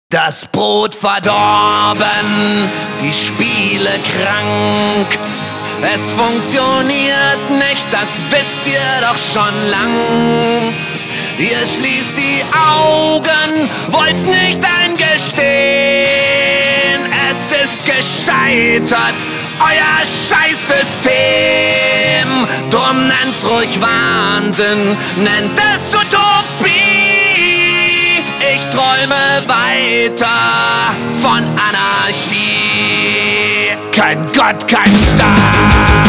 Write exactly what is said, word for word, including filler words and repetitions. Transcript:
Das Brot verdorben, die Spiele krank. Es funktioniert nicht, das wisst ihr doch schon lang. Ihr schließt die Augen, wollt's nicht eingestehen. Es ist gescheitert, euer Scheißsystem. Drum nennt's ruhig Wahnsinn, nennt es Utopie. Ich träume weiter von Anarchie. Kein Gott, kein Staat.